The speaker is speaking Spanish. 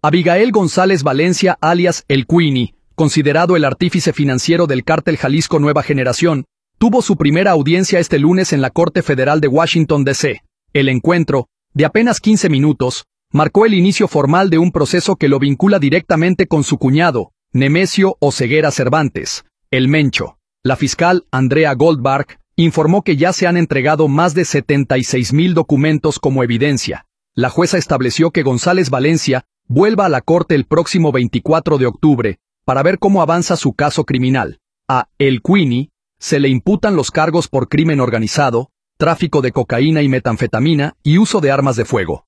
Abigail González Valencia alias El Queenie, considerado el artífice financiero del cártel Jalisco Nueva Generación, tuvo su primera audiencia este lunes en la Corte Federal de Washington, D.C. El encuentro, de apenas 15 minutos, marcó el inicio formal de un proceso que lo vincula directamente con su cuñado, Nemesio Oseguera Cervantes, el Mencho. La fiscal, Andrea Goldberg, informó que ya se han entregado más de 76,000 documentos como evidencia. La jueza estableció que González Valencia vuelva a la corte el próximo 24 de octubre para ver cómo avanza su caso criminal. A El Queenie se le imputan los cargos por crimen organizado, tráfico de cocaína y metanfetamina y uso de armas de fuego.